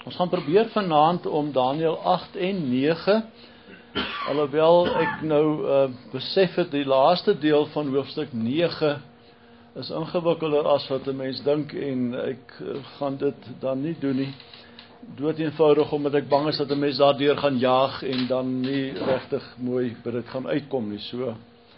Ons gaan probeer vanaand om Daniël 8 en 9, alhoewel ek nou besef het, die laaste deel van hoofstuk 9 is ingewikkelder as wat 'n mens dink, en ek gaan dit dan nie doen nie. Dood eenvoudig omdat ek bang is dat 'n mens daardeur gaan jaag en dan nie regtig mooi by dit gaan uitkom nie. So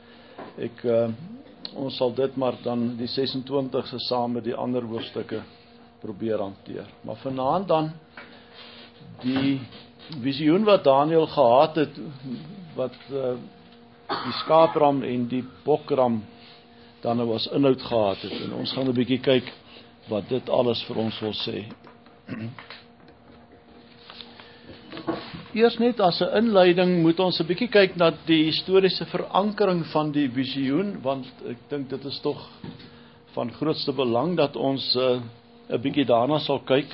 ons sal dit maar dan die 26ste saam met die ander hoofstukke probeer hanteer. Maar vanaand dan die visioen wat Daniël gehad het, wat die skaapram en die bokram dan nou as inhoud gehad het. En ons gaan 'n bietjie kyk wat dit alles vir ons wil sê. Eers net as 'n inleiding moet ons 'n bietjie kyk na die historiese verankering van die visioen, want ek dink dit is tog van grootste belang dat ons 'n bietjie daarna sal kyk.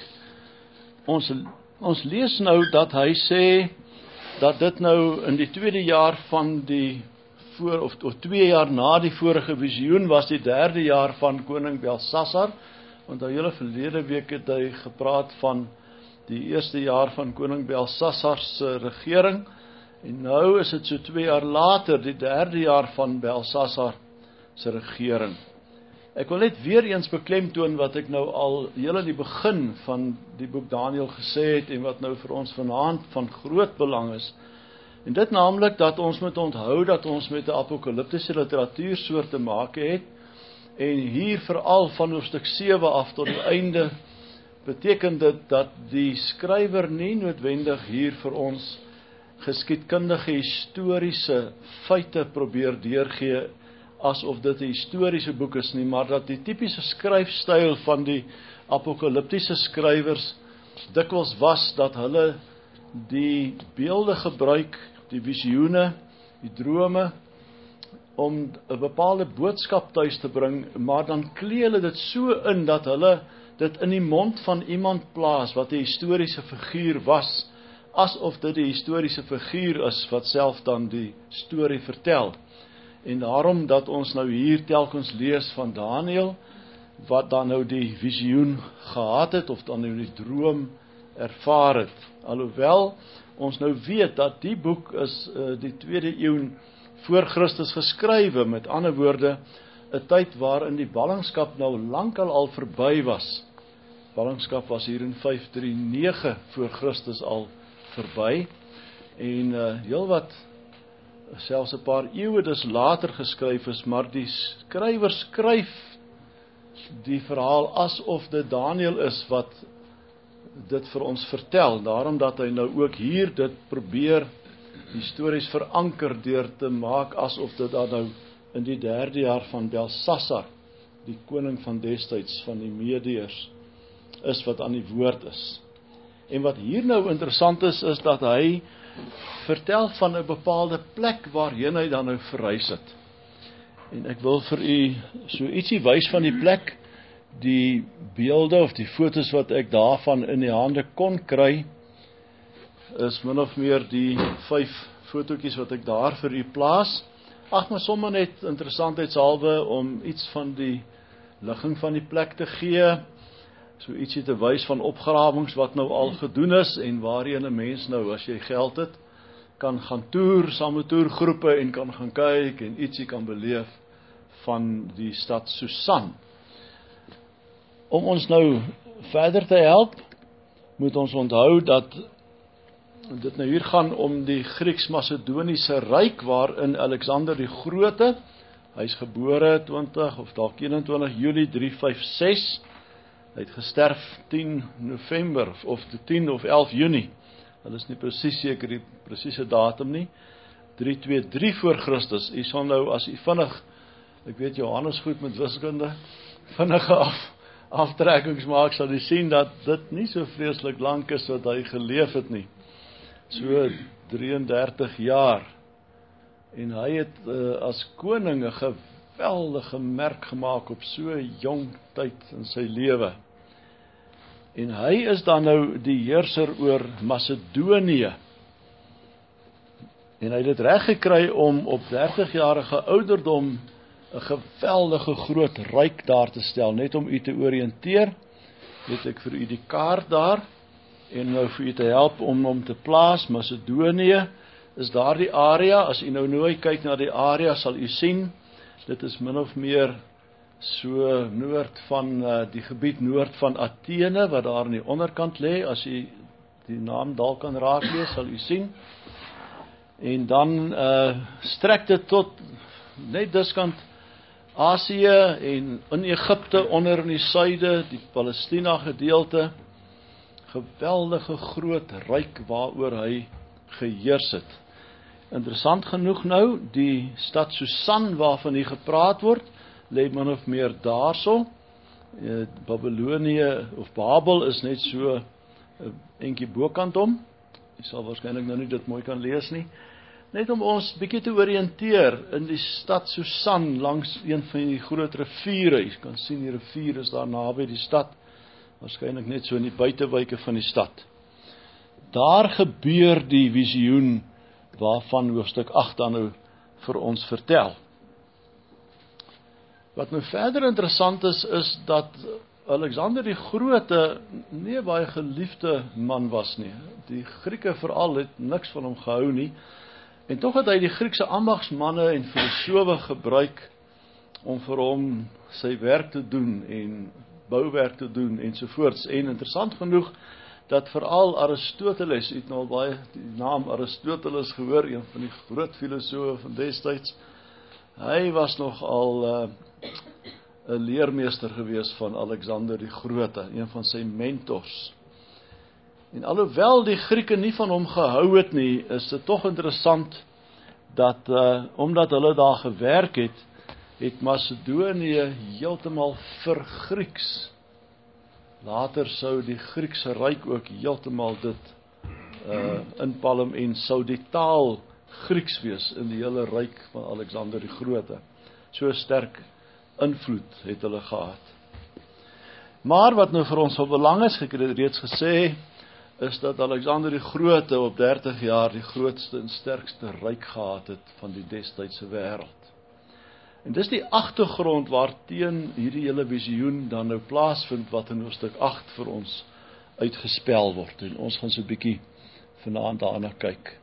Ons lees nou dat hy sê dat dit nou in die tweede jaar van die of 2 jaar na die vorige visioen was die 3de jaar van koning Belsasar. Want nou julle verlede week het hy gepraat van die eerste jaar van koning Belsasar se regering, en nou is dit so 2 jaar later, die 3de jaar van Belsasar se regering. Ek wil net weer eens beklemtoon wat ek nou al heel in die begin van die boek Daniël gesê het, en wat nou vir ons vanaand van groot belang is. En dit naamlik dat ons moet onthou dat ons met 'n apokaliptiese literatuursoort te maak het, en hier veral van hoofstuk 7 af tot die einde beteken dit dat die skrywer nie noodwendig hier vir ons geskiedkundige historiese feite probeer deurgee asof dit 'n historiese boek is nie, maar dat die tipiese skryfstyl van die apokaliptiese skrywers dikwels was dat hulle die beelde gebruik, die visioene, die drome, om 'n bepaalde boodskap tuis te bring, maar dan klee hulle dit so in dat hulle dit in die mond van iemand plaas wat 'n historiese figuur was, asof dit die historiese figuur is wat self dan die storie vertel. En daarom dat ons nou hier telkens lees van Daniël, wat dan nou die visioen gehad het, of dan nou die droom ervaar het. Alhoewel ons nou weet dat die boek is die 2de eeu voor Christus geskrywe, met ander woorde, 'n tyd waarin die ballingskap nou lankal al verby was. Ballingskap was hier in 539 voor Christus al verby, en heel wat, selfs 'n paar eeue dus later geskryf is, maar die skrywer skryf die verhaal asof dit Daniël is wat dit vir ons vertel, daarom dat hy nou ook hier dit probeer histories veranker deur te maak asof dit dan nou in die 3de jaar van Belsasar, die koning van destyds van die Medeërs, is wat aan die woord is. En wat hier nou interessant is dat hy vertel van 'n bepaalde plek waarheen hy dan nou verhuis het. En ek wil vir u so ietsie wys van die plek. Die beelde of die fotos wat ek daarvan in die hande kon kry, is min of meer die 5 fotootjies wat ek daar vir u plaas. Ag, maar sommer net interessantheidshalwe om iets van die ligging van die plek te gee, so ietsie te wys van opgrawings wat nou al gedoen is, en waarheen 'n mens nou, as jy geld het, kan gaan toer, saam met toergroepe, en kan gaan kyk, en ietsie kan beleef van die stad Susan. Om ons nou verder te help, moet ons onthou dat dit nou hier gaan om die Grieks-Macedoniese ryk, waarin Alexander die Grote, hy is gebore 20 of dalk 21 Julie 356, hy het gesterf 10 November of 10 of 11 Junie, hulle is nie presies seker die presiese datum nie, 323 voor Christus. U sal nou, as u vinnig, ek weet Johannes goed met wiskunde, vinnige aftrekkings maak, sal jy sien dat dit nie so vreeslik lank is wat hy geleef het nie. So 33 jaar. En hy het as koning 'n geweldige merk gemaak op so jong tyd in sy lewe. En hy is dan nou die heerser oor Macedonië. En hy het dit reg gekry om op 30-jarige ouderdom 'n geweldige groot ryk daar te stel. Net om u te oriënteer, het ek vir u die kaart daar. En nou vir u te help om te plaas, Macedonië is daardie area. As u nou nooit kyk na die area, sal u sien, dit is min of meer so noord van die gebied noord van Athene, wat daar aan die onderkant lê. As u die naam dalk kan raaklees, sal u sien. En dan strek dit tot net diskant Asië en in Egipte onder in die suide, die Palestina gedeelte. Geweldige groot ryk waaroor hy geheers het. Interessant genoeg nou, die stad Susan waarvan hier gepraat word, lê min of meer daarso. Babylonië of Babel is net so 'n entjie bokant om. Jy sal waarskynlik nou nie dit mooi kan lees nie. Net om ons bietjie te oriënteer in die stad Susan langs een van die groot riviere. Jy kan sien die rivier is daar naby die stad. Waarskynlik net so in die buitewyke van die stad. Daar gebeur die visioen waarvan hoofstuk 8 dan nou vir ons vertel. Wat nou verder interessant is dat Alexander die Grote nie 'n baie geliefde man was nie. Die Grieke veral het niks van hom gehou nie. En tog het hy die Griekse ambagsmanne en filosowe gebruik om vir hom sy werk te doen en bouwerk te doen ensovoorts. En interessant genoeg dat veral Aristoteles, u het nou al baie die naam Aristoteles gehoor, een van die groot filosowe van destyds. Hy was nogal 'n leermeester gewees van Alexander die Grote, een van sy mentors. En alhoewel die Grieke nie van hom gehou het nie, is dit tog interessant dat omdat hulle daar gewerk het Macedonië heeltemal vergrieks. Later sou die Griekse ryk ook heeltemal dit inpalm en sou die taal Grieks wees in die hele ryk van Alexander die Grote. So sterk invloed het hulle gehad. Maar wat nou vir ons van belang is, ek het dit reeds gesê, is dat Alexander die Grote op 30 jaar die grootste en sterkste ryk gehad het van die destydse wêreld. En dis die agtergrond waarteen hierdie hele visioen dan nou plaasvind wat in hoofstuk 8 vir ons uitgespel word. En ons gaan so 'n bietjie vanaand daarna kyk.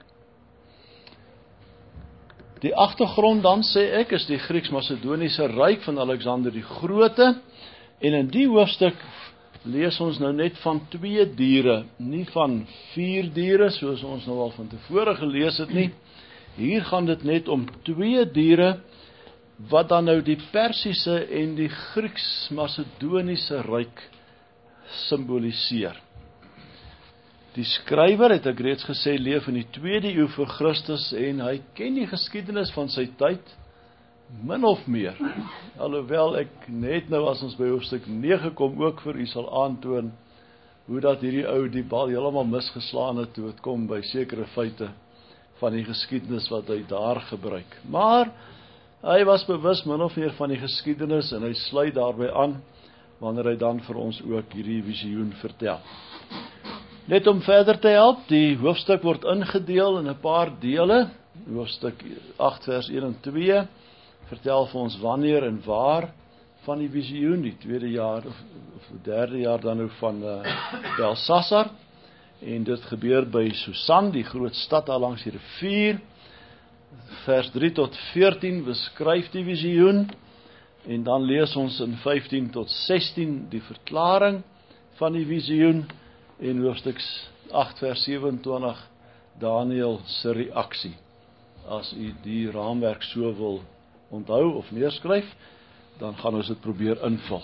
Die agtergrond dan, sê ek, is die Grieks-Macedoniese ryk van Alexander die Grote. En in die hoofstuk lees ons nou net van 2 diere, nie van 4 diere, soos ons nou al van tevore gelees het nie. Hier gaan dit net om 2 diere, wat dan nou die Persiese en die Grieks-Macedoniese ryk simboliseer. Die skrywer, het ek reeds gesê, leef in die 2de eeu voor Christus en hy ken die geskiedenis van sy tyd min of meer. Alhoewel ek net nou as ons by hoofstuk 9 kom ook vir u sal aantoon hoe dat hierdie ou die bal heeltemal misgeslaan het toe het kom by sekere feite van die geskiedenis wat hy daar gebruik. Maar hy was bewus min of meer van die geskiedenis en hy sluit daarby aan wanneer hy dan vir ons ook hierdie visioen vertel. Net om verder te help, die hoofstuk word ingedeel in 'n paar dele. Hoofstuk 8 vers 1 en 2 vertel vir ons wanneer en waar van die visioen, die 2de jaar of 3de jaar dan nou van Belshazzar. En dit gebeur by Susan, die groot stad daar langs die rivier. Vers 3 tot 14 beskryf die visioen. En dan lees ons in 15 tot 16 die verklaring van die visioen. En hoofstuk 8 vers 27 Daniël se reaksie. As u die raamwerk so wil onthou of neerskryf, dan gaan ons dit probeer invul.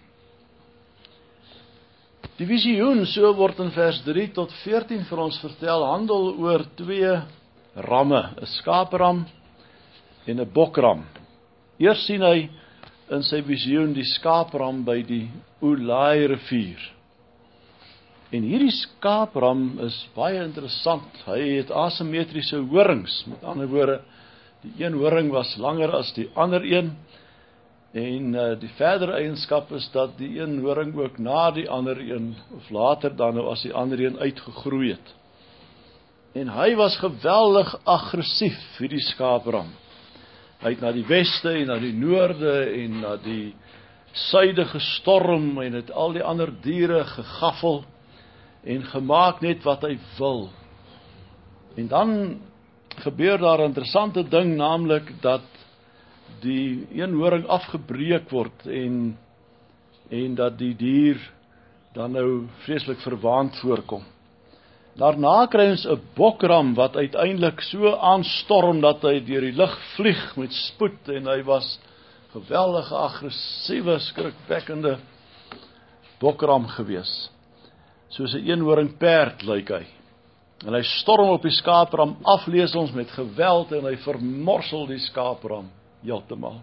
Die visioen, so word in vers 3 tot 14 vir ons vertel, handel oor 2 ramme, 'n skaapram en 'n bokram. Eers sien hy in sy visioen die skaapram by die Ulai rivier. En hierdie skaapram is baie interessant. Hy het asimetriese horings. Met ander woorde, die een horing was langer as die ander een. En die verdere eienskap is dat die een horing ook na die ander een, of later dan nou as die ander een uitgegroei het. En hy was geweldig aggressief, hierdie skaapram. Hy het na die weste en na die noorde en na die suide gestorm en het al die ander diere gegaffel. en gemaak net wat hy wil. En dan gebeur daar 'n interessante ding, naamlik dat die een horing afgebreek word en dat die dier dan nou vreeslik verwaand voorkom. Daarna kry ons 'n bokram wat uiteindelik so aanstorm dat hy deur die lug vlieg met spoed, en hy was geweldige, aggressiewe, skrikwekkende bokram gewees. Soos 'n eenhoring perd lyk hy. En hy storm op die skaapram af, lees ons, met geweld, en hy vermorsel die skaapram heeltemal.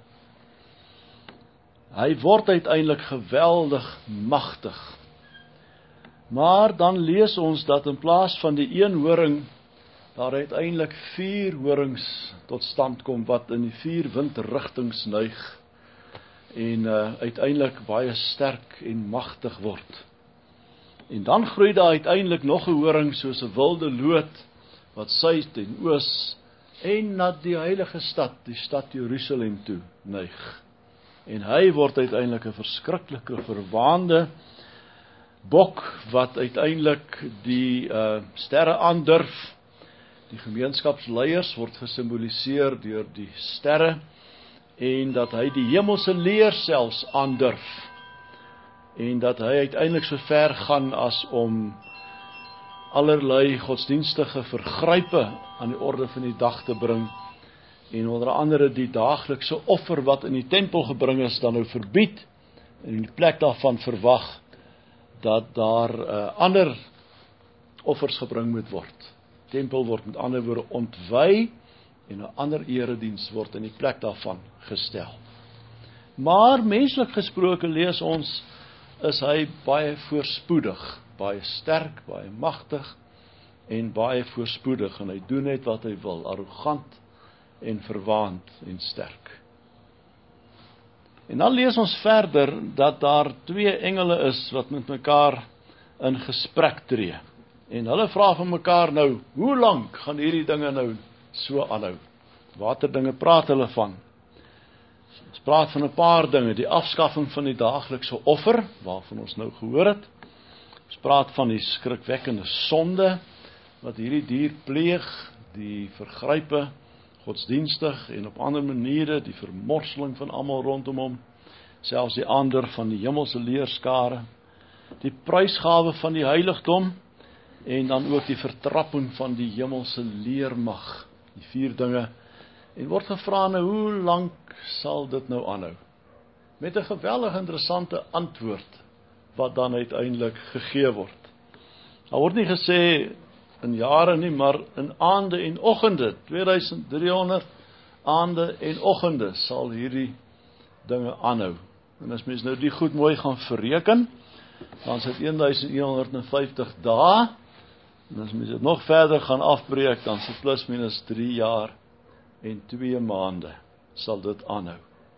Hy word uiteindelik geweldig magtig. Maar dan lees ons dat in plaas van die een horing, daar uiteindelik 4 horings tot stand kom, wat in die 4 windrigtings neig, en uiteindelik baie sterk en magtig word. En dan groei daar uiteindelik nog 'n horing soos 'n wilde loot, wat suid en oos, en na die heilige stad, die stad Jerusalem toe neig. En hy word uiteindelik 'n verskriklike, verwaande bok, wat uiteindelik die sterre aandurf. Die gemeenskapsleiers word gesimboliseer deur die sterre, en dat hy die hemelse leer selfs aandurf, en dat hy uiteindelik so ver gaan as om allerlei godsdienstige vergrype aan die orde van die dag te bring, en onder andere die daaglikse offer wat in die tempel gebring is, dan nou verbied, en in die plek daarvan verwag dat daar ander offers gebring moet word. Tempel word met ander woorde ontwy, en 'n ander erediens word in die plek daarvan gestel. Maar menslik gesproke, lees ons, is hy baie voorspoedig, baie sterk, baie magtig, en baie voorspoedig, en hy doen net wat hy wil, arrogant en verwaand en sterk. En dan lees ons verder dat daar 2 engele is wat met mekaar in gesprek tree. En hulle vra van mekaar nou, hoe lank gaan hierdie dinge nou so aanhou? Waterdinge praat hulle van? Ons praat van 'n paar dinge, die afskaffing van die daaglikse offer, waarvan ons nou gehoor het. Ons praat van die skrikwekkende sonde, wat hierdie dier pleeg, die vergrype, godsdienstig en op ander maniere, die vermorseling van almal rondom hom, selfs die ander van die hemelse leerskare, die prysgawe van die heiligdom, en dan ook die vertrapping van die hemelse leermag, die 4 dinge, en word gevra nou, hoe lank sal dit nou aanhou? Met 'n geweldig interessante antwoord, wat dan uiteindelik gegee word. Daar word nie gesê in jare nie, maar in aande en oggende, 2300 aande en oggende sal hierdie dinge aanhou. En as mens nou die goed mooi gaan verreken, dan is dit 1150 dae, en as mens dit nog verder gaan afbreek, dan is dit plus minus 3 jaar en 2 maande sal dit aanhou.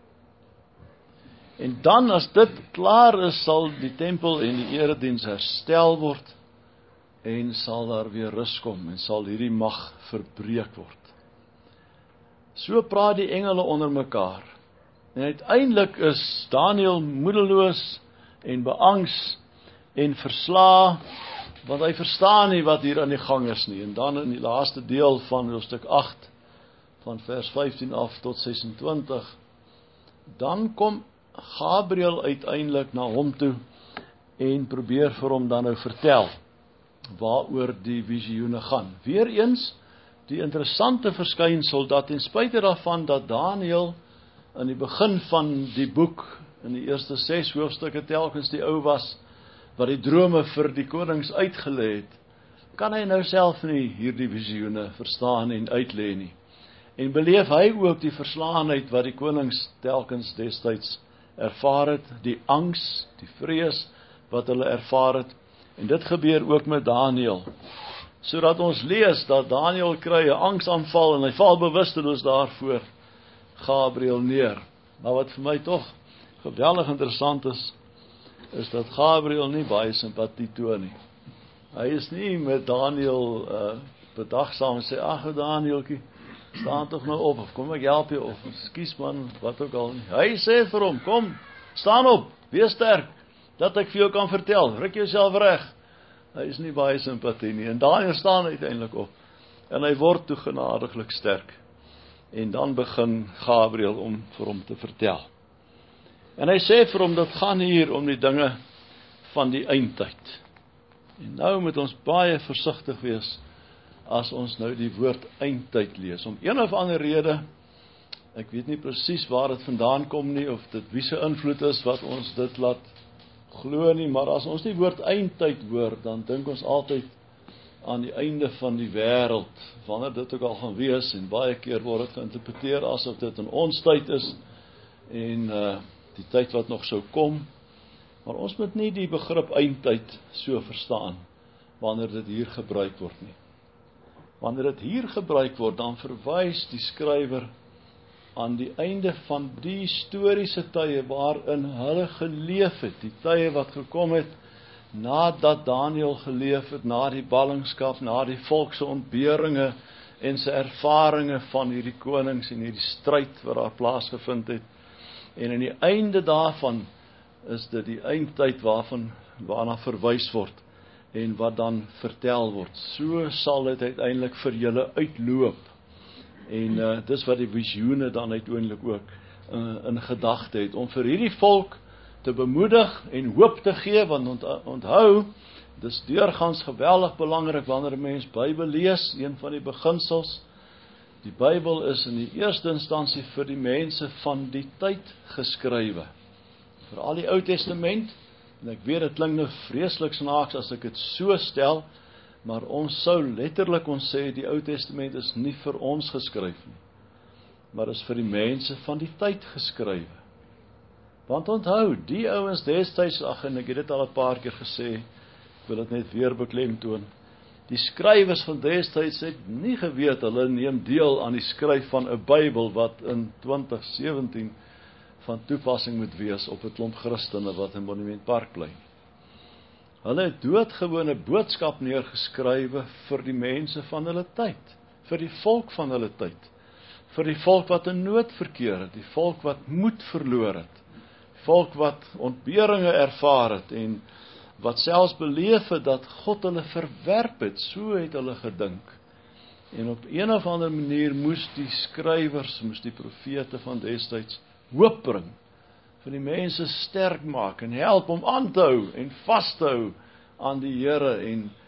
En dan as dit klaar is, sal die tempel en die erediens herstel word, en sal daar weer rus kom, en sal hierdie mag verbreek word. So praat die engele onder mekaar. En uiteindelik is Daniël moedeloos en beangs en versla, want hy verstaan nie wat hier aan die gang is nie. En dan in die laaste deel van hoofstuk 8, van vers 15 af tot 26, dan kom Gabriël uiteindelik na hom toe, en probeer vir hom dan nou vertel, waaroor die visioene gaan. Weereens, die interessante verskynsel, dat ten spyte daarvan, dat Daniël in die begin van die boek, in die eerste 6 hoofstukke telkens die ou was, wat die drome vir die konings uitgelê het, kan hy nou self nie hierdie visioene verstaan en uitlê nie. En beleef hy ook die verslaanheid wat die konings telkens destyds ervaar het, die angs, die vrees wat hulle ervaar het, en dit gebeur ook met Daniël, sodat ons lees dat Daniël kry 'n angsaanval, en hy val bewusteloos daarvoor Gabriël neer. Maar wat vir my tog geweldig interessant is dat Gabriël nie baie simpatie toon nie. Hy is nie met Daniël bedagsaam en sê, ag Daniëltjie, staan tog nou op, of kom ek help jou, of skus man, wat ook al nie. Hy sê vir hom, kom, staan op, wees sterk, dat ek vir jou kan vertel, ruk jouself reg. Hy is nie baie simpatie nie. En Daniël staan uiteindelik op. En hy word toe genadiglik sterk. En dan begin Gabriël om vir hom te vertel. En hy sê vir hom, dit gaan hier om die dinge van die eindtyd. En nou moet ons baie versigtig wees as ons nou die woord eindtyd lees. Om een of ander rede, ek weet nie presies waar dit vandaan kom nie, of dit wie se invloed is wat ons dit laat glo nie, maar as ons die woord eindtyd hoor, dan dink ons altyd aan die einde van die wêreld, wanneer dit ook al gaan wees, en baie keer word dit geïnterpreteer asof dit in ons tyd is, en die tyd wat nog sou kom, maar ons moet nie die begrip eindtyd so verstaan, wanneer dit hier gebruik word nie. Wanneer dit hier gebruik word, dan verwys die skrywer aan die einde van die historiese tye waarin hulle geleef het, die tye wat gekom het, nadat Daniël geleef het, na die ballingskap, na die volkse ontberinge, en sy ervarings van hierdie konings, en hierdie stryd wat daar plaasgevind het, en in die einde daarvan, is dit die eindtyd waarna verwys word, en wat dan vertel word. So sal dit uiteindelik vir julle uitloop. En dis wat die visioene dan uiteindelik ook in gedagte het, om vir hierdie volk te bemoedig en hoop te gee, want onthou, dis deurgangs geweldig belangrik wanneer 'n mens Bybel lees, een van die beginsels. Die Bybel is in die eerste instansie vir die mense van die tyd geskrywe. Veral die Ou Testament, en ek weet dit klink nou vreeslik snaaks as ek dit so stel, maar ons sou letterlik ons sê, die Ou Testament is nie vir ons geskryf nie, maar is vir die mense van die tyd geskrywe. Want onthou, die ouens destyds, en ek het dit al 'n paar keer gesê, ek wil dit net weer beklemtoon, die skrywers van destyds het nie geweet, hulle neem deel aan die skryf van 'n Bybel, wat in 2017 van toepassing moet wees op 'n klomp Christene wat in Monument Park bly. Hulle het doodgewone boodskap neergeskrywe vir die mense van hulle tyd, vir die volk van hulle tyd, vir die volk wat in nood verkeer het, die volk wat moed verloor het, volk wat ontberinge ervaar het, en wat selfs beleef het dat God hulle verwerp het, so het hulle gedink. En op een of ander manier moes die skrywers, moes die profete van destyds hoop bring, vir die mense sterk maak, en help om aan te hou, en vast te hou aan die Here,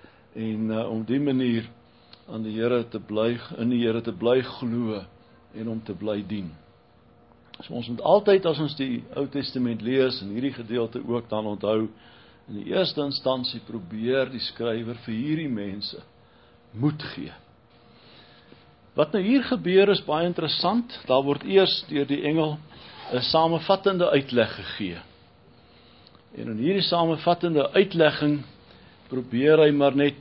en om die manier aan die Here te bly, in die Here te bly glo, en om te bly dien. So ons moet altyd, as ons die Ou Testament lees, en hierdie gedeelte ook, dan onthou, in die eerste instansie probeer die skrywer vir hierdie mense moed gee. Wat nou hier gebeur is baie interessant. Daar word eers deur die engel 'n samevattende uitleg gegee. En in hierdie samevattende uitlegging probeer hy maar net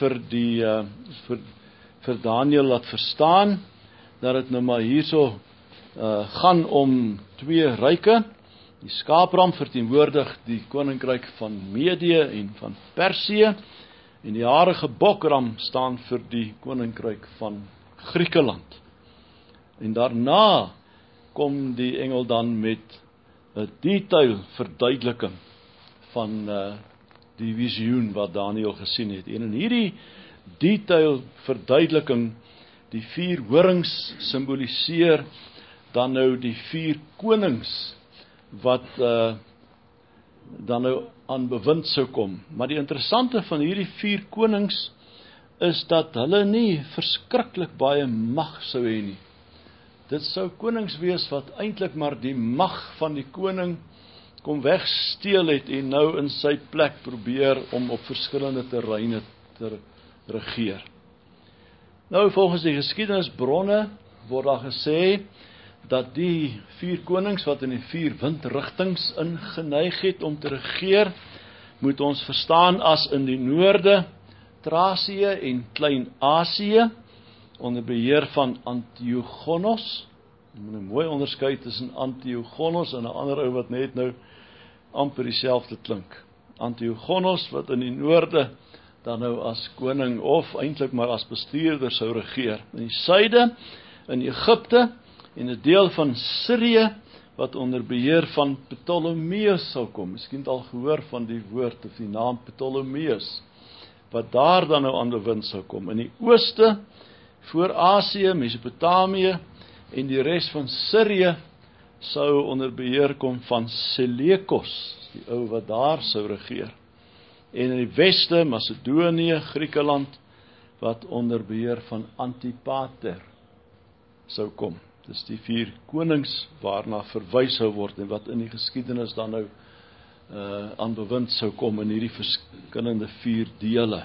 vir Daniël laat verstaan dat dit nou maar hierso gaan om twee ryke. Die skaapram verteenwoordig die koninkryk van Medië en van Persië, en die harige bokram staan vir die koninkryk van Griekeland. En daarna kom die engel dan met 'n detail verduideliking van die visioen wat Daniël gesien het. En in hierdie detail verduideliking, die 4 horings simboliseer dan nou die 4 konings wat dan nou aan bewind sou kom. Maar die interessante van hierdie 4 konings is dat hulle nie verskriklik baie mag sou hê nie. Dit sou konings wees wat eintlik maar die mag van die koning kom wegsteel het en nou in sy plek probeer om op verskillende terreine te regeer. Nou volgens die geskiedenisbronne word daar gesê dat die 4 konings wat in die 4 windrigtings ingeneig het om te regeer, moet ons verstaan as in die noorde Thracië en Klein-Asië onder beheer van Antiochos. Jy moet mooi onderskei tussen Antiochos en 'n ander ou wat net nou amper dieselfde klink. Antiochos wat in die noorde dan nou as koning of eintlik maar as bestuurder sou regeer. In die suide in Egipte en 'n deel van Sirië wat onder beheer van Ptolemeus sal kom. Miskien het al gehoor van die woord of die naam Ptolemeus. wat daar dan nou aan bewind sou kom. In die ooste, voor Asië, Mesopotamië en die res van Sirië sou onder beheer kom van Seleukus, die ou wat daar sou regeer. En in die weste, Macedonië, Griekeland, wat onder beheer van Antipater sou kom. Dis die 4 konings waarna verwys sou word en wat in die geskiedenis dan nou aan bewind sou kom in hierdie verskillende 4 dele.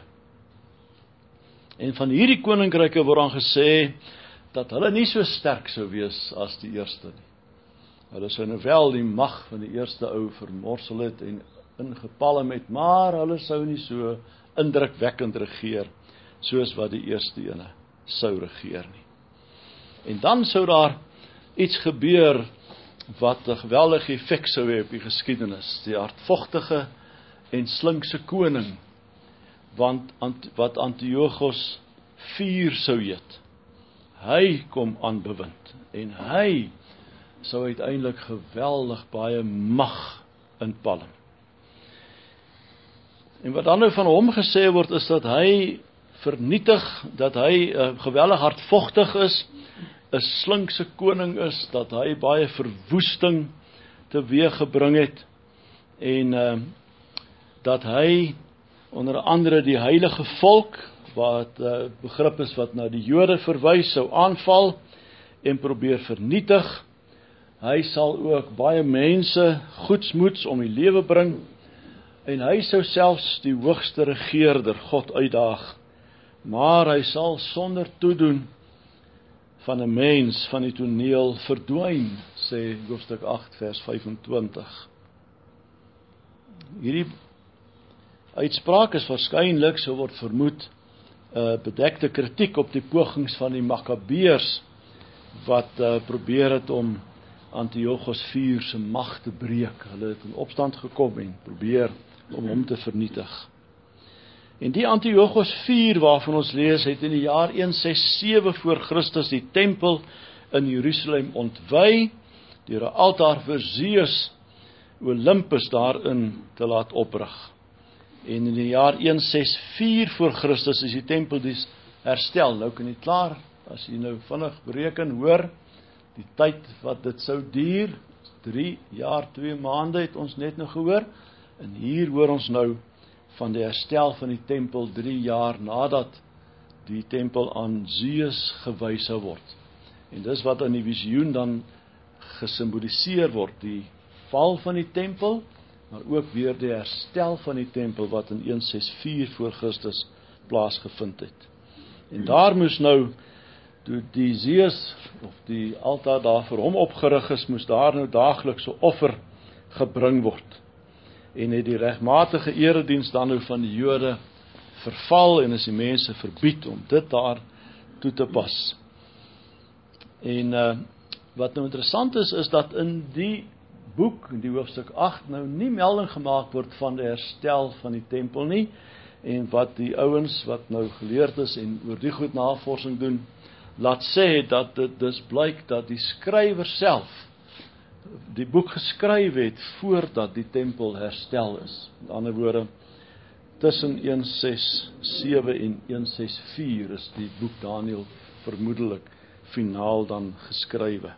En van hierdie koninkryke word dan gesê dat hulle nie so sterk sou wees as die eerste nie. Hulle sou nou wel die mag van die eerste ou vermorsel het en ingepalm het, maar hulle sou nie so indrukwekkend regeer soos wat die eerste ene sou regeer nie. En dan sou daar iets gebeur wat 'n geweldige effek sou hê op die geskiedenis. Die hardvogtige en slinkse koning, wat Antiochos IV sou heet. Hy kom aan bewind en hy sou uiteindelik geweldig baie mag inpalm. En wat dan nou van hom gesê word is dat hy vernietig, dat hy geweldig hardvogtig is, 'n slinkse koning is, dat hy baie verwoesting teweeggebring het en dat hy onder andere die heilige volk, wat begrip is wat na die Jode verwys, sou aanval en probeer vernietig. Hy sal ook baie mense goedsmoeds om die lewe bring en hy sou selfs die hoogste regeerder, God, uitdaag. Maar hy sal sonder toedoen van 'n mens van die toneel verdwyn, sê hoofstuk 8 vers 25. Hierdie uitspraak is waarskynlik, so word vermoed, bedekte kritiek op die pogings van die Makabeërs wat probeer het om Antiochos IV se mag te breek. Hulle het in opstand gekom en probeer om hom te vernietig. En die Antiochos IV waarvan ons lees, het in die jaar 167 voor Christus die tempel in Jerusalem ontwy deur 'n altaar vir Zeus Olympus daarin te laat oprig. En in die jaar 164 voor Christus is die tempel dus herstel. Nou kan jy klaar, as jy nou vinnig bereken, hoor, die tyd wat dit sou duur, 3 jaar, 2 maande het ons net nou gehoor, en hier hoor ons nou van die herstel van die tempel 3 jaar nadat die tempel aan Zeus gewys sou word. En dis wat in die visioen dan gesimboliseer word, die val van die tempel, maar ook weer die herstel van die tempel wat in 164 voor Christus plaasgevind het. En daar moes nou, toe die Zeus, of die altaar daar vir hom opgerig is, moes daar nou daagliks 'n offer gebring word. En het die regmatige erediens dan nou van die Jode verval en is die mense verbied om dit daar toe te pas. En wat nou interessant is dat in die boek, in die hoofstuk 8, nou nie melding gemaak word van die herstel van die tempel nie, en wat die ouens wat nou geleerd is en oor die goed navorsing doen, laat sê dat dit dus blyk dat die skrywer self die boek geskryf het voordat die tempel herstel is. Met ander woorde, tussen 167 en 164 is die boek Daniël vermoedelik finaal dan geskrywe.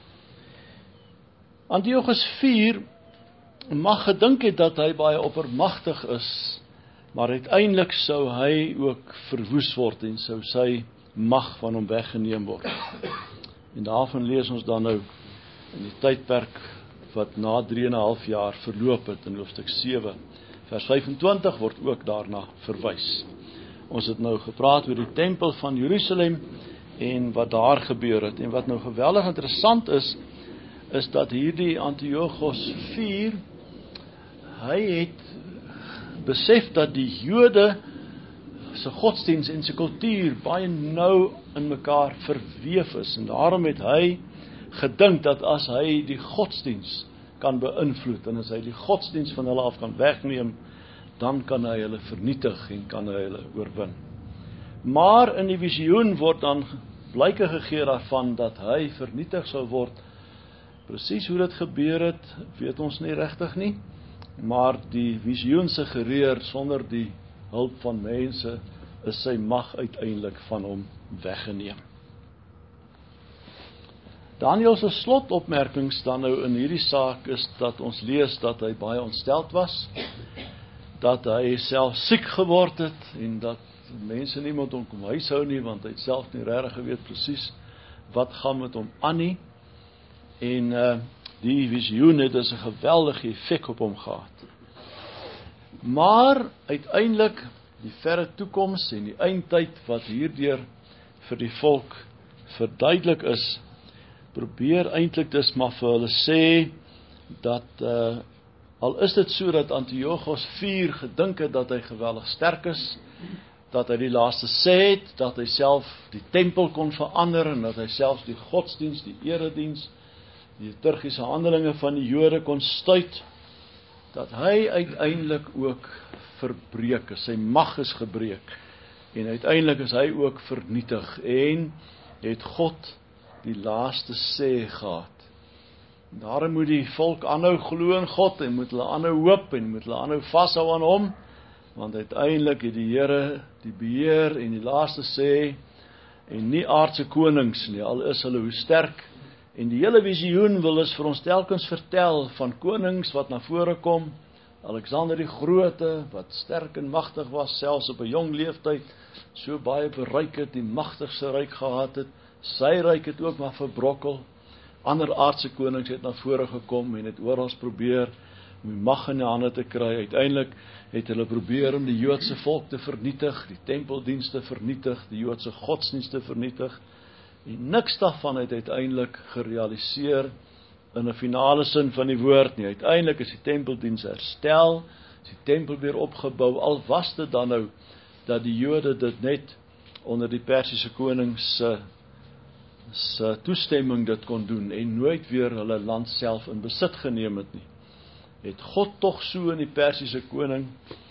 Antiochus IV mag gedink het dat hy baie oppermagtig is, maar uiteindelik sou hy ook verwoes word en sou sy mag van hom weggeneem word. En daarvan lees ons dan nou in die tydperk wat na 3,5 jaar verloop het in hoofstuk 7. Vers 25 word ook daarna verwys. Ons het nou gepraat oor die tempel van Jerusalem en wat daar gebeur het. En wat nou geweldig interessant is dat hierdie Antiochos IV, hy het besef dat die Jode se godsdiens en se kultuur baie nou in mekaar verweef is. En daarom het hy gedink dat as hy die godsdiens kan beïnvloed, en as hy die godsdiens van hulle af kan wegneem, dan kan hy hulle vernietig en kan hy hulle oorwin. Maar in die visioen word dan blyke gegee daarvan dat hy vernietig sal word. Presies hoe dit gebeur het, weet ons nie regtig nie, maar die visioen suggereer sonder die hulp van mense, is sy mag uiteindelik van hom weggeneem. Daniël se slotopmerkings dan nou in hierdie saak is dat ons lees dat hy baie ontsteld was, dat hy self siek geword het en dat mense nie moet hom kom huishou nie, want hy het self nie regtig geweet presies wat gaan met hom aan nie. En die visioen het dus 'n geweldige effek op hom gehad. Maar uiteindelik die verre toekoms en die eindtyd wat hierdeur vir die volk verduidelik is, probeer eintlik dus maar vir hulle sê dat al is dit so dat Antiochos IV gedink het dat hy geweldig sterk is, dat hy die laaste sê het, dat hy self die tempel kon verander en dat hy self die godsdienst, die erediens, die liturgiese handelinge van die Jode kon stuit, dat hy uiteindelik ook verbreek is, sy mag is gebreek, en uiteindelik is hy ook vernietig, en het God die laaste sê gehad. Daarom moet die volk aanhou glo in God, en moet hulle aanhou hoop, en moet hulle aanhou vashou aan hom, want uiteindelik het die Here die beheer en die laaste sê, en nie aardse konings nie, al is hulle hoe sterk. En die hele visioen wil ons vir ons telkens vertel van konings wat na vore kom, Alexander die Grote, wat sterk en magtig was, selfs op 'n jong leeftyd, so baie bereik het, die magtigste ryk gehad het, sy ryk het ook maar verbrokkel. Ander aardse konings het na vore gekom en het oral probeer om die mag in die hande te kry. Uiteindelik het hulle probeer om die Joodse volk te vernietig, die tempeldienste vernietig, die Joodse godsdienste vernietig. En niks daarvan het uiteindelik gerealiseer in 'n finale sin van die woord nie. Uiteindelik is die tempeldiens herstel, is die tempel weer opgebou, al was dit dan nou dat die Jode dit net onder die Persiese konings se toestemming dit kon doen en nooit weer hulle land self in besit geneem het nie. Het God tog so in die Persiese koning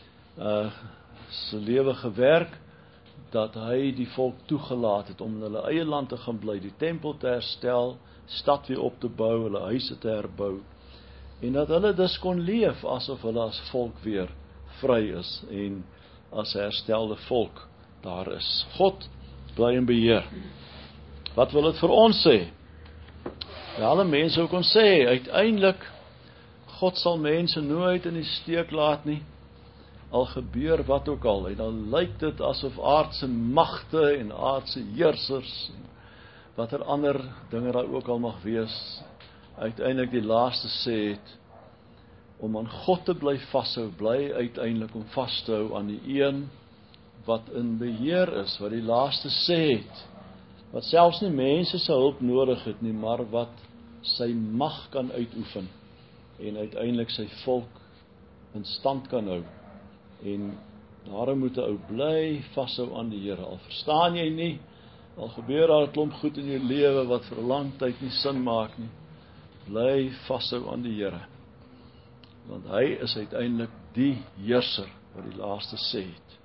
se lewe gewerk, dat hy die volk toegelaat het om in hulle eie land te gaan bly, die tempel te herstel, stad weer op te bou, hulle huise te herbou, en dat hulle dus kon leef asof hulle as volk weer vry is, en as 'n herstelde volk daar is. God bly in beheer. Wat wil dit vir ons sê? Alle mense sou kon sê, uiteindelik, God sal mense nooit in die steek laat nie, al gebeur wat ook al, en dan lyk dit asof aardse magte en aardse heersers, en wat ander dinge daar ook al mag wees, uiteindelik die laaste sê het, om aan God te bly vashou, bly uiteindelik om vas te hou aan die een, wat in beheer is, wat die laaste sê het, wat selfs nie mense se hulp nodig het nie, maar wat sy mag kan uitoefen, en uiteindelik sy volk in stand kan hou, en daarom moet 'n ou bly vashou aan die Here, al verstaan jy nie, al gebeur daar 'n klomp goed in jou lewe, wat vir 'n lang tyd nie sin maak nie, bly vashou aan die Here, want hy is uiteindelik die heerser, wat die laaste sê het.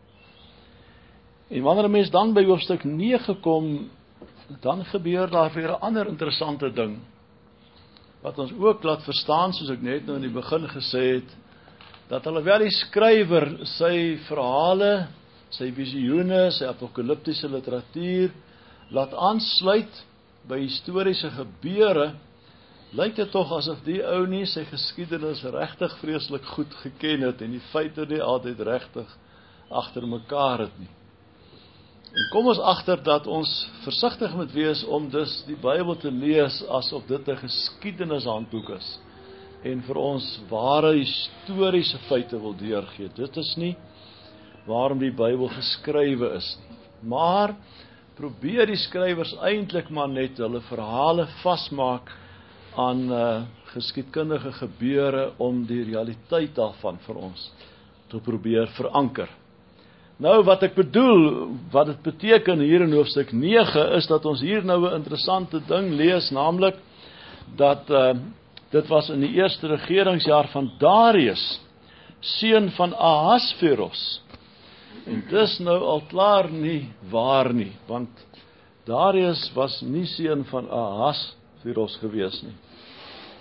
En wanneer 'n mens dan by hoofstuk 9 kom, dan gebeur daar weer 'n ander interessante ding, wat ons ook laat verstaan, soos ek net nou in die begin gesê het, dat alhoewel die skrywer sy verhale, sy visioene, sy apokaliptiese literatuur, laat aansluit by historiese gebeure, lyk dit tog asof die ou nie sy geskiedenis regtig vreeslik goed geken het, en die feite nie altyd regtig agter mekaar het nie. En kom ons agter dat ons versigtig moet wees om dus die Bybel te lees asof dit 'n geskiedenishandboek is en vir ons ware historiese feite wil deurgee. Dit is nie waarom die Bybel geskrywe is nie. Maar probeer die skrywers eintlik maar net hulle verhale vasmaak aan geskiedkundige gebeure om die realiteit daarvan vir ons te probeer veranker. Nou wat ek bedoel, wat dit beteken hier in hoofstuk 9, is dat ons hier nou 'n interessante ding lees, naamlik dat dit was in die eerste regeringsjaar van Darius, seun van Ahasveros. En dis nou al klaar nie waar nie, want Darius was nie seun van Ahasveros gewees nie.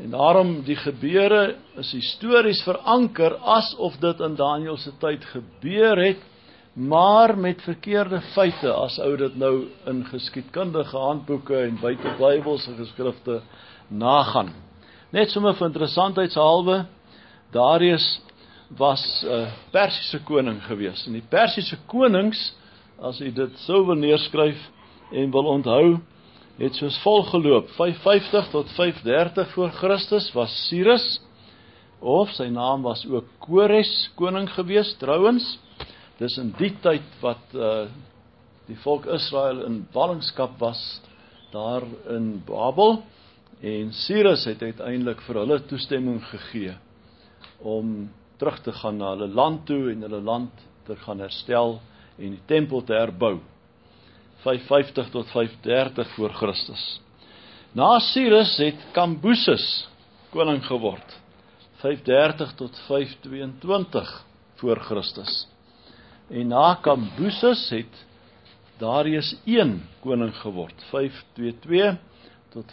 En daarom die gebeure is histories veranker asof dit in Daniël se tyd gebeur het, maar met verkeerde feite as ou dit nou in geskiedkundige handboeke en buite Bybelse geskrifte nagaan. Net sommer vir interessantheidshalwe, Darius was 'n Persiese koning gewees. En die Persiese konings, as jy dit sou wil neerskryf en wil onthou, het soos volgeloop. 550 tot 530 voor Christus was Cyrus, of sy naam was ook Kores, koning gewees trouwens. Dis in die tyd wat die volk Israel in ballingskap was, daar in Babel, en Cyrus het uiteindelik vir hulle toestemming gegee om terug te gaan na hulle land toe en hulle land te gaan herstel en die tempel te herbou. 550 tot 530 voor Christus. Na Cyrus het Kambuses koning geword. 530 tot 522 voor Christus. En na Kambuses het Darius I koning geword. 522 tot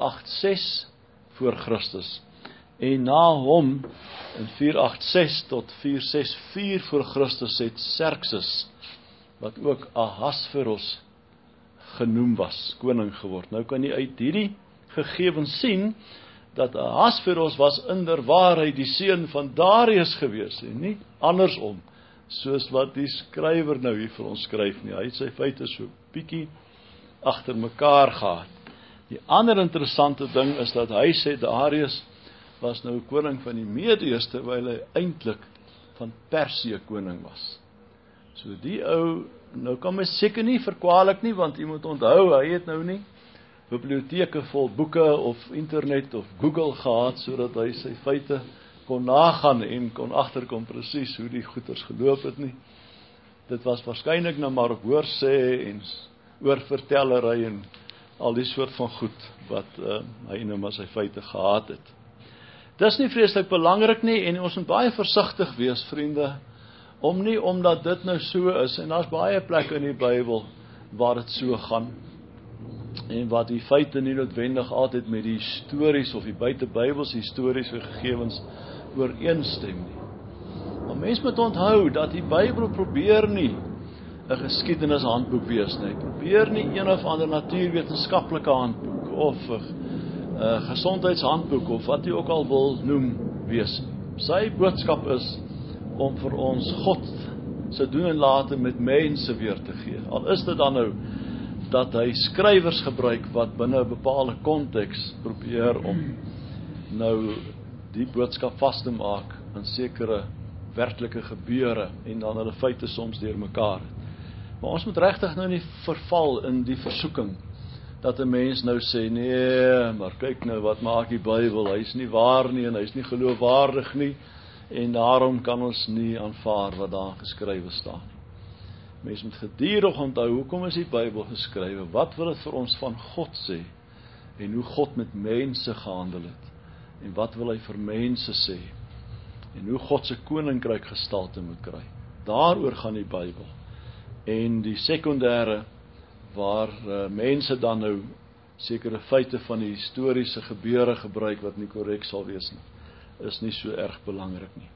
486 voor Christus. En na hom in 486 tot 464 voor Christus het Xerxes, wat ook Ahasveros genoem was, koning geword. Nou kan jy uit hierdie gegevens sien dat Ahasveros was inderwaarheid die seun van Darius gewees en nie andersom, soos wat die skrywer nou hier vir ons skryf nie. Hy het sy feite so bietjie agter mekaar gehad. Die ander interessante ding is dat hy sê Darius was nou koning van die Medes, terwyl hy eintlik van Persië koning was. So die ou, nou kan my seker nie verkwalik nie, want jy moet onthou, hy het nou nie biblioteke vol boeke of internet of Google gehad, sodat hy sy feite kon nagaan en kon agterkom presies hoe die goeters geloop het nie. Dit was waarskynlik nou maar op hoorsê en oorvertellery en al die soort van goed wat hy nou maar sy feite gehad het. Dis nie vreeslik belangrik nie en ons moet baie versigtig wees, vriende, omdat dit nou so is en daar's baie plekke in die Bybel waar dit so gaan en wat die feite nie noodwendig altyd met die stories of die buitebybelse historiese gegevens ooreenstem nie. Maar mens moet onthou dat die Bybel probeer nie 'n geskiedenishandboek wees nie. Hy probeer nie een of ander natuurwetenskaplike handboek of 'n gesondheidshandboek of wat jy ook al wil noem wees nie. Sy boodskap is om vir ons God se doen en late met mense weer te gee. Al is dit dan nou dat hy skrywers gebruik wat binne 'n bepaalde konteks probeer om nou die boodskap vas te maak in sekere werklike gebeure en dan hulle feite soms deurmekaar. Maar ons moet regtig nou nie verval in die versoeking dat 'n mens nou sê, nee, maar kyk nou wat maak die Bybel, hy's nie waar nie en hy's nie geloofwaardig nie en daarom kan ons nie aanvaar wat daar geskrywe staan. Mens moet gedurig onthou, hoekom is die Bybel geskrywe? Wat wil dit vir ons van God sê? En hoe God met mense gehandel het? En wat wil hy vir mense sê? En hoe God se koninkryk gestalte moet kry? Daaroor gaan die Bybel. En die sekondêre, waar mense dan nou sekere feite van die historiese gebeure gebruik wat nie korrek sal wees nie, is nie so erg belangrik nie.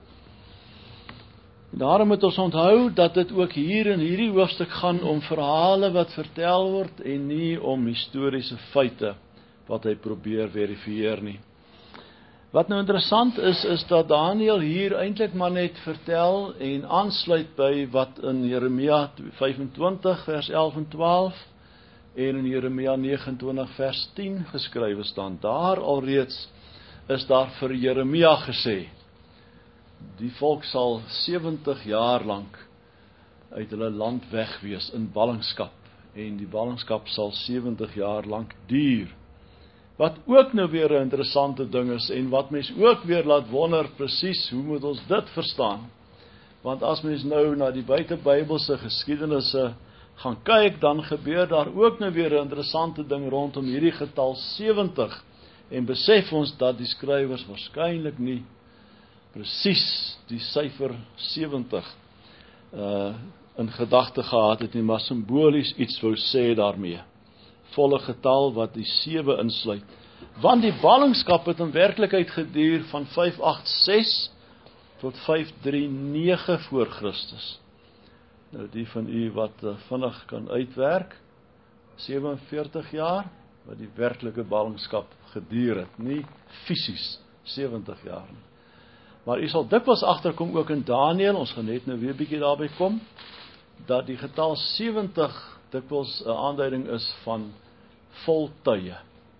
En daarom moet ons onthou dat dit ook hier in hierdie hoofstuk gaan om verhale wat vertel word en nie om historiese feite wat hy probeer verifieer nie. Wat nou interessant is dat Daniël hier eintlik maar net vertel en aansluit by wat in Jeremia 25 vers 11 en 12 en in Jeremia 29 vers 10 geskrywe staan. Daar alreeds is daar vir Jeremia gesê, die volk sal 70 jaar lank uit hulle land weg wees in ballingskap en die ballingskap sal 70 jaar lank duur. Wat ook nou weer 'n interessante ding is en wat mens ook weer laat wonder presies hoe moet ons dit verstaan? Want as mens nou na die buitebybelse geskiedenisse gaan kyk, dan gebeur daar ook nou weer 'n interessante ding rondom hierdie getal 70 en besef ons dat die skrywers waarskynlik nie presies die syfer 70 in gedagte gehad het nie, maar simbolies iets wou sê daarmee. Volle getal wat die 7 insluit, Want die ballingskap het in werklikheid geduur van 586 tot 539 voor Christus. Nou die van u wat vinnig kan uitwerk, 47 jaar, wat die werklike ballingskap geduur het, nie fisies 70 jaar nie. Maar u sal dikwels agterkom ook in Daniël, ons gaan net nou weer bietjie daarby kom, dat die getal 70 dikwels 'n aanduiding is van voltye,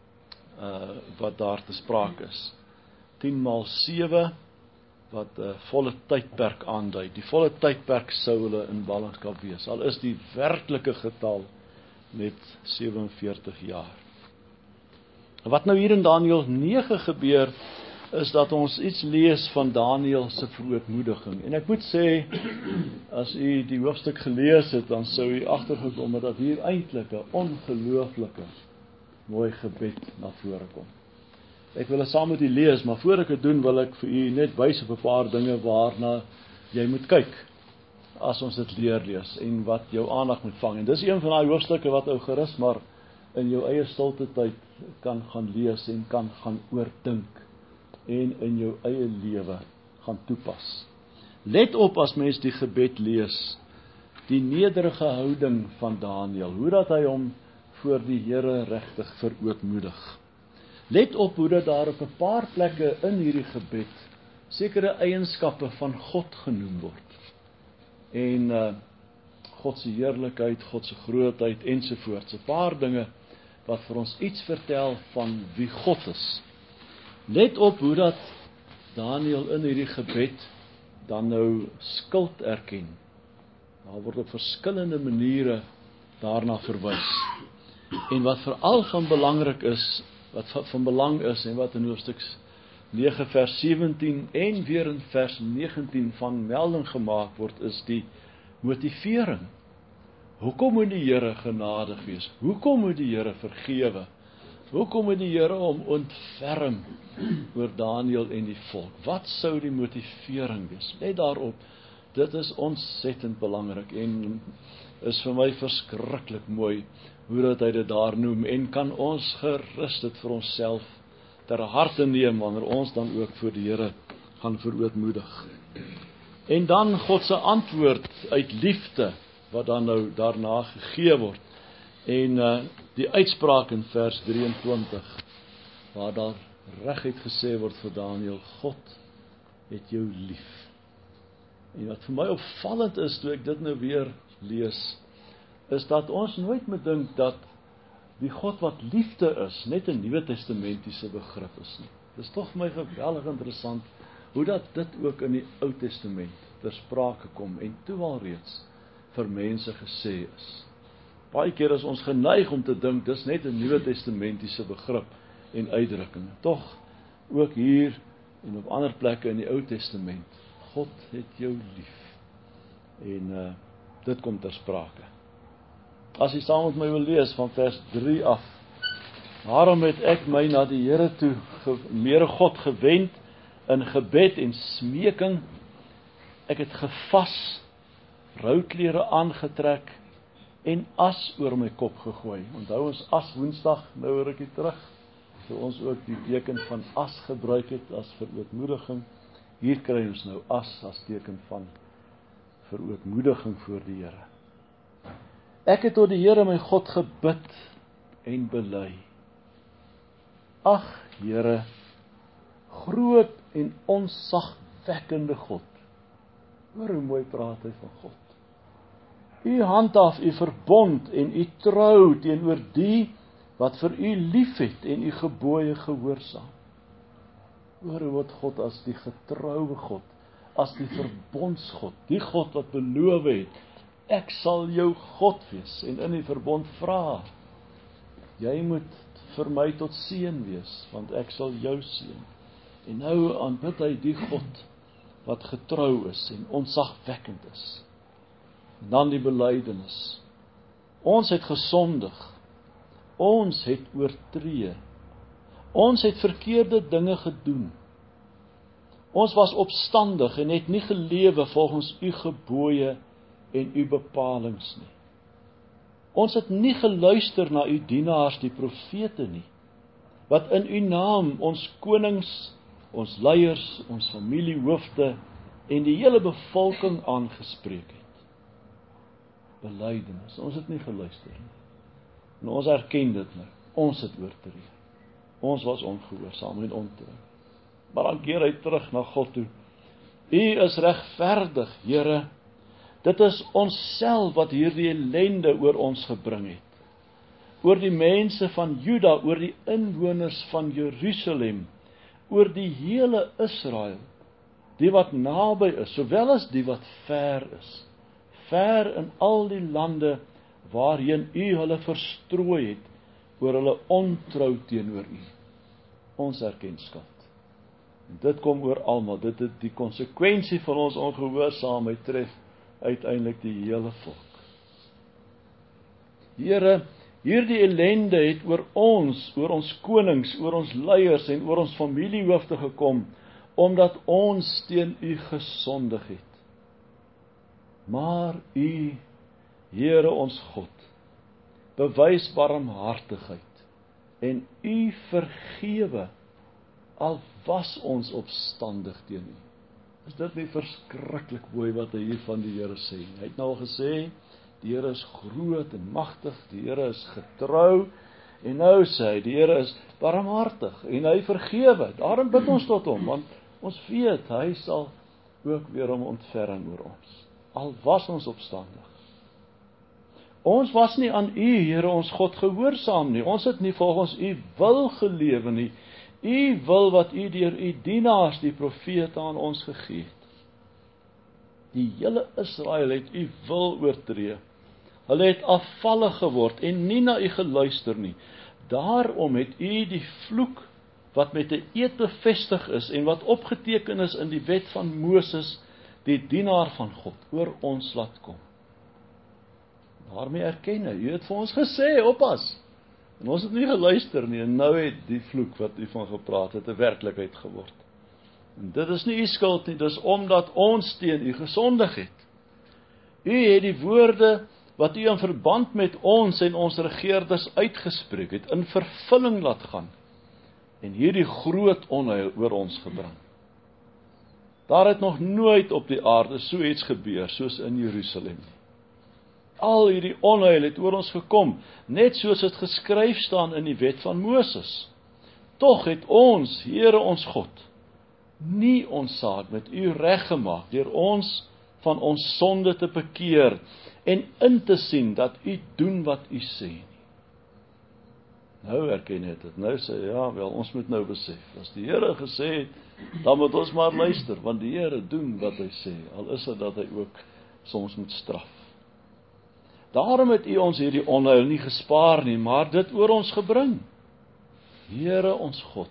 wat daar te sprake is. 10 maal 7, wat 'n volle tydperk aandui. Die volle tydperk sou hulle in ballingskap wees, al is die werklike getal met 47 jaar. Wat nou hier in Daniël 9 gebeur, is dat ons iets lees van Daniël se verootmoediging. En ek moet sê, as u die hoofstuk gelees het, dan sou u agtergekom het dat hier eintlik 'n ongelooflike mooi gebed na vore kom. Ek wil dit saam met u lees, maar voor ek dit doen, wil ek vir u net wys op 'n paar dinge waarna jy moet kyk, as ons dit lees, en wat jou aandag moet vang. En dis een van daai hoofstukke wat ou gerus maar in jou eie stilte tyd kan gaan lees en kan gaan oordink, en in jou eie lewe gaan toepas. Let op as mens die gebed lees, die nederige houding van Daniël, hoe dat hy hom voor die Here regtig verootmoedig. Let op hoe dat daar op 'n paar plekke in hierdie gebed sekere eienskappe van God genoem word. En God se heerlikheid, God se grootheid ensovoorts. 'n Paar dinge wat vir ons iets vertel van wie God is. Let op hoe dat Daniël in hierdie gebed dan nou skuld erken. Daar word op verskillende maniere daarna verwys. En wat veral van belang is en wat in hoofstuk 9 vers 17 en weer in vers 19 van melding gemaak word, is die motivering. Hoekom moet die Here genadig wees? Hoekom moet die Here vergewe? Hoekom moet die Here hom ontferm oor Daniël en die volk? Wat sou die motivering wees? Let daarop, dit is ontsettend belangrik en is vir my verskriklik mooi hoe dat hy dit daar noem, en kan ons gerus dit vir onsself ter harte neem, wanneer ons dan ook voor die Here gaan verootmoedig. En dan God se antwoord uit liefde, wat dan nou daarna gegee word, en die uitspraak in vers 23, waar daar reguit gesê word vir Daniël, God het jou lief. En wat vir my opvallend is, toe ek dit nou weer lees, is dat ons nooit moet dink dat die God wat liefde is, net 'n Nuwe Testamentiese begrip is nie. Dis tog vir my geweldig interessant, hoe dat dit ook in die Ou Testament ter sprake kom, en toe al reeds vir mense gesê is. Baie keer is ons geneig om te dink, dis net 'n Nuwe Testamentiese begrip en uitdrukking. Tog, ook hier en op ander plekke in die Ou Testament, God het jou lief. En dit kom ter sprake. As jy saam met my wil lees van vers 3 af. Daarom het ek my na die Here toe, Here God gewend, in gebed en smeking. Ek het gevas, rouklere aangetrek, en as oor my kop gegooi. Onthou ons as Woensdag, nou 'n rukkie terug, so ons ook die teken van as gebruik het, as verootmoediging. Hier kry ons nou as teken van verootmoediging voor die Here. Ek het tot die Here my God gebid en bely. Ag Here, groot en onsagwekkende God. Hoor hoe mooi praat hy van God. U handhaaf u verbond en u trou teenoor die wat vir u liefhet en u gebooie gehoorsaam. Hoor hoe word God as die getroue God, as die verbondsgod, die God wat beloof het, ek sal jou God wees, en in die verbond vra, jy moet vir my tot seën wees, want ek sal jou seën. En nou aanbid hy die God wat getrou is en onsagwekkend is. En dan die belydenis. Ons het gesondig. Ons het oortree. Ons het verkeerde dinge gedoen. Ons was opstandig en het nie gelewe volgens u gebooie en u bepalings nie. Ons het nie geluister na u dienaars die profete nie, wat in u naam ons konings, ons leiers, ons familiehoofde en die hele bevolking aangespreek het. Belydenis, ons het nie geluister nie. En ons erken dit nou, ons het oortree. Ons was ongehoorsaam en ontrou. Maar dan keer hy terug na God toe. U is regverdig, Here. Dit is onsself wat hierdie ellende oor ons gebring het. Oor die mense van Juda, oor die inwoners van Jerusalem, oor die hele Israel, die wat naby is, sowel as die wat ver is, ver in al die lande waarheen u hulle verstrooi het, oor hulle ontrou teenoor u. Ons erken skuld. En dit kom oor almal, dit het die konsekwensie van ons ongehoorsaamheid tref uiteindelik die hele volk. Here, hierdie ellende het oor ons konings, oor ons leiers en oor ons familiehoofde gekom, omdat ons teen u gesondig het. Maar u, Here ons God, bewys barmhartigheid en u vergewe, al was ons opstandig teen u. Is dit nie verskriklik mooi wat hy hier van die Here sê? Hy het nou al gesê, die Here is groot en magtig, die Here is getrou, en nou sê hy, die Here is barmhartig, en hy vergewe. Daarom bid ons tot hom, want ons weet, hy sal ook weer om ontferring oor ons. Al was ons opstandig. Ons was nie aan u, Here ons God, gehoorsaam nie. Ons het nie volgens u wil gelewe nie. U wil wat u deur u dienaars, die profete, aan ons gegee het. Die hele Israel het u wil oortree. Hulle het afvallig geword en nie na u geluister nie. Daarom het u die vloek wat met 'n eed bevestig is en wat opgeteken is in die wet van Moses, die dienaar van God, oor ons laat kom. Daarmee erken hy, u het vir ons gesê, oppas. En ons het nie geluister nie, en nou het die vloek wat u van gepraat het, 'n werklikheid geword. En dit is nie u skuld nie, dis omdat ons teen u gesondig het. U het die woorde wat u in verband met ons en ons regeerders uitgespreek het, in vervulling laat gaan, en hierdie groot onheil oor ons gebring. Daar het nog nooit op die aarde so iets gebeur, soos in Jerusalem nie. Al hierdie onheil het oor ons gekom, net soos het geskryf staan in die wet van Moses. Tog het ons, Here ons God, nie ons saak met u reggemaak, deur ons van ons sonde te bekeer, en in te sien, dat u doen wat u sê nie. Nou erken hy dit, nou sê, ja wel, ons moet nou besef, as die Here gesê het, dan moet ons maar luister, want die Here doen wat hy sê, al is dit dat hy ook soms moet straf. Daarom het u ons hierdie onheil nie gespaar nie, maar dit oor ons gebring. Here ons God,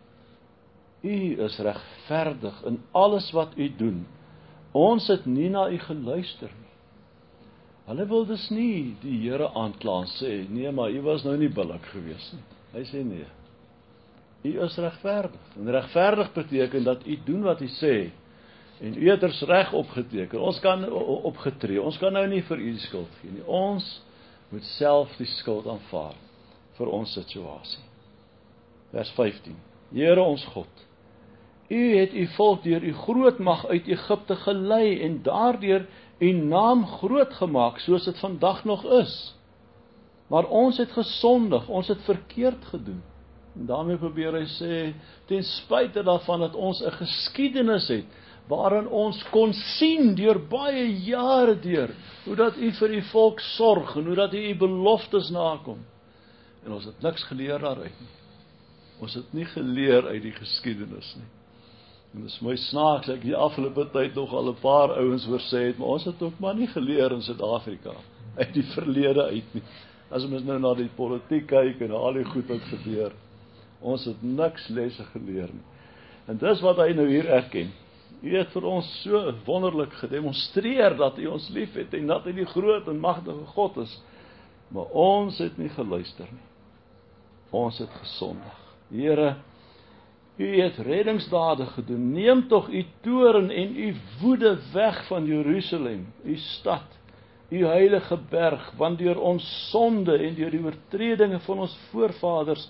u is regverdig in alles wat u doen. Ons het nie na u geluister nie. Hulle wil dus nie die Here aankla en sê, nee, maar u was nou nie billik gewees nie. Hy sê nee, u is regverdig. En regverdig beteken dat u doen wat u sê, en u het reg opgeteken, ons kan opgetree, ons kan nou nie vir u die skuld gee nie, ons moet self die skuld aanvaar vir ons situasie. Vers 15, Here ons God, u het u volk deur u groot mag uit Egipte gelei, en daardeur u naam groot gemaak, soos dit vandag nog is. Maar ons het gesondig, ons het verkeerd gedoen. En daarmee probeer hy sê, ten spyte daarvan dat ons 'n geskiedenis het, waarin ons kon sien deur baie jare deur, hoe dat u vir u volk sorg, en hoe dat u beloftes nakom. En ons het niks geleer daaruit nie. Ons het nie geleer uit die geskiedenis nie. En dit is mooi snaaks, ek die afgelope tyd nog al 'n paar ouens hoor sê het, maar ons het ook maar nie geleer in Suid-Afrika, uit die verlede uit nie. As ons nou na die politiek kyk, en al die goed wat gebeur, ons het niks lesse geleer nie. En dis wat hy nou hier erken. U het vir ons so wonderlik gedemonstreer, dat u ons lief het, en dat hy die groot en magtige God is, maar ons het nie geluister nie. Ons het gesondig. Here, u het reddingsdade gedoen, neem tog u toorn en u woede weg van Jerusalem, u stad, u heilige berg, want deur ons sonde en deur die oortredinge van ons voorvaders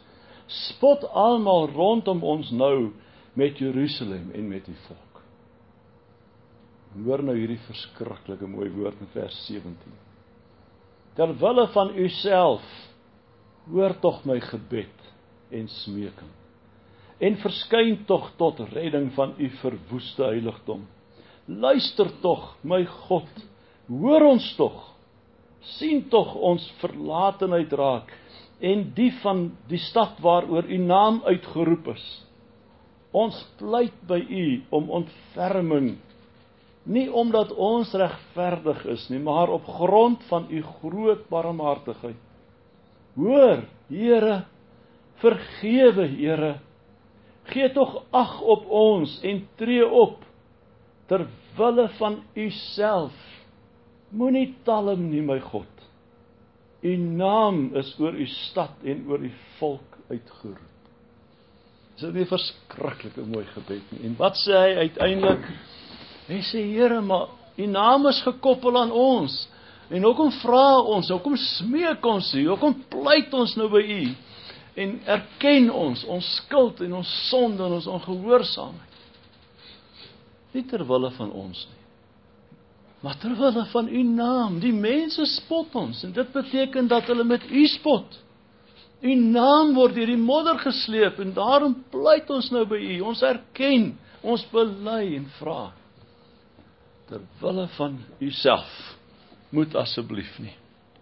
spot almal rondom ons nou met Jerusalem en met die volk. Hoor nou hierdie verskriklike mooi woord in vers 17. Terwille van u self, hoor tog my gebed en smeking, en verskyn tog tot redding van u verwoeste heiligdom. Luister tog, my God, hoor ons tog, sien tog ons verlatenheid raak, en die van die stad waaroor u naam uitgeroep is. Ons pleit by u om ontferming, nie omdat ons regverdig is nie, maar op grond van u groot barmhartigheid. Hoor, Here, vergewe, Here, gee tog ag op ons en tree op, ter wille van u self. Moenie talm nie, my God. U naam is oor u stad en oor u volk uitgeroep. Is dit nie 'n verskriklike mooi gebed nie? En wat sê hy uiteindelik? Hy sê, Here, maar u naam is gekoppel aan ons. En hoekom vra ons, hoekom smeek ons u, hoekom pleit ons nou by u? En erken ons skuld en ons sonde en ons ongehoorsaamheid. Nie ter wille van ons nie, maar ter wille van u naam. Die mense spot ons, en dit beteken dat hulle met u spot. U naam word deur die modder gesleep, en daarom pleit ons nou by u. Ons erken, ons bely en vra. Ter wille van u self, moet asseblief nie.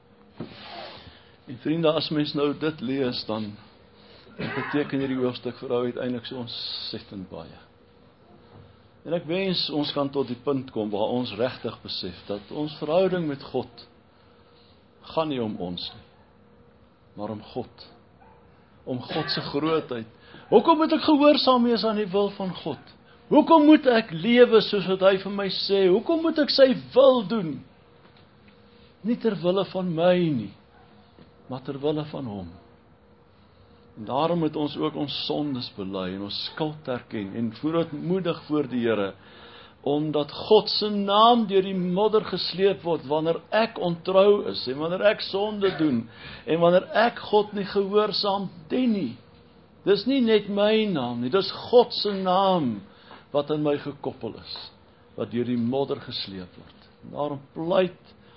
En vriende, as mens nou dit lees, dan beteken hierdie hoofstuk vir ou uiteindelik so ontsettend baie. En ek wens ons kan tot die punt kom waar ons regtig besef dat ons verhouding met God gaan nie om ons nie, maar om God. Om God se grootheid. Hoekom moet ek gehoorsaam wees aan die wil van God? Hoekom moet ek lewe soos wat hy vir my sê? Hoekom moet ek sy wil doen? Nie ter wille van my nie, maar ter wille van hom. En daarom moet ons ook ons sondes bely en ons skuld erken en voorootmoedig voor die Here, omdat God se naam deur die modder gesleep word wanneer ek ontrou is en wanneer ek sonde doen en wanneer ek God nie gehoorsaam dien nie. Dis nie net my naam nie, dis God se naam wat in my gekoppel is, wat deur die modder gesleep word. En daarom pleit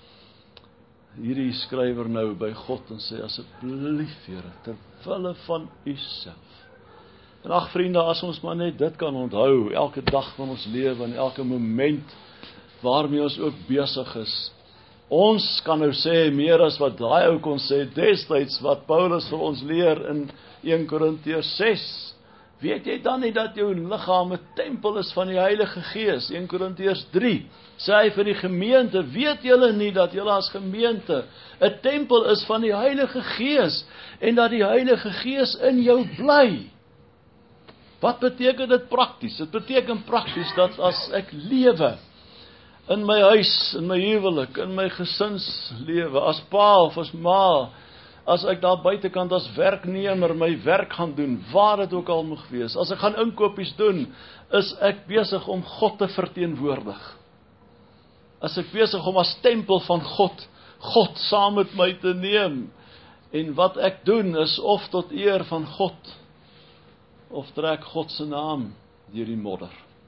hierdie skrywer nou by God en sê, asseblief Here, ter wille van u self. En ag vriende, as ons maar net dit kan onthou, elke dag van ons lewe en elke moment waarmee ons ook besig is. Ons kan nou sê meer as wat daai ou kon sê destyds, wat Paulus vir ons leer in 1 Korintiërs 6. Weet jy dan nie dat jou liggaam 'n tempel is van die Heilige Gees? 1 Korintiërs 3 sê hy vir die gemeente, weet julle nie dat julle as gemeente 'n tempel is van die Heilige Gees en dat die Heilige Gees in jou bly? Wat beteken dit prakties? Dit beteken prakties dat as ek lewe in my huis, in my huwelik, in my gesinslewe, as pa of as ma, as ek daar buitekant as werknemer my werk gaan doen, waar dit ook al mag wees, as ek gaan inkopies doen, is ek besig om God te verteenwoordig. As ek besig om as tempel van God saam met my te neem, en wat ek doen is of tot eer van God, of trek God se naam deur die modder.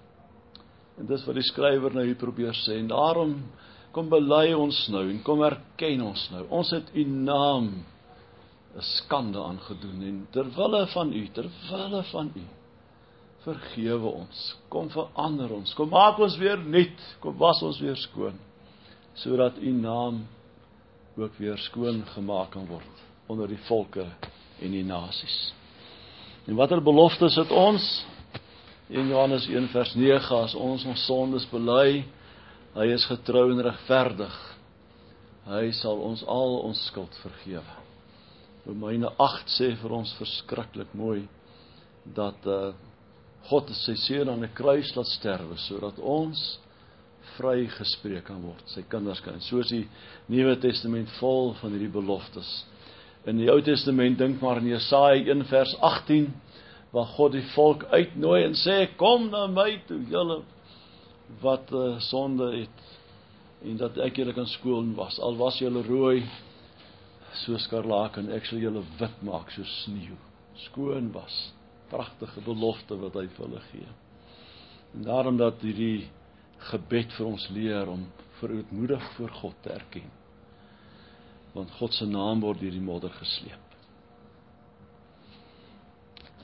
En dis wat die skrywer nou hier probeer sê, en daarom kom bely ons nou, en kom erken ons nou, ons het u naam 'n skande aangedoen, en ter wille van u, vergewe ons, kom verander ons, kom maak ons weer nuut, kom was ons weer skoon, sodat u naam ook weer skoon gemaak kan word, onder die volke en die nasies. En watter beloftes het ons? In Johannes 1 vers 9, as ons sondes bely, hy is getrou en regverdig, hy sal ons al ons skuld vergewe. Romeine 8 sê vir ons verskriklik mooi, dat God sy seun aan 'n kruis laat sterwe, sodat ons vry gespreek kan word, sy kinders kan. So is die Nuwe Testament vol van hierdie beloftes. In die Ou Testament, dink maar in Jesaja 1 vers 18, waar God die volk uitnooi en sê, kom na my toe, julle wat sonde het, en dat ek julle kan skoon was, al was julle rooi, so skarlaken, ek sal julle wit maak, so sneeu. skoon was. Pragtige belofte wat hy vir hulle gee. En daarom dat hierdie gebed vir ons leer om verootmoedig voor God te erken. Want God se naam word deur die modder gesleep.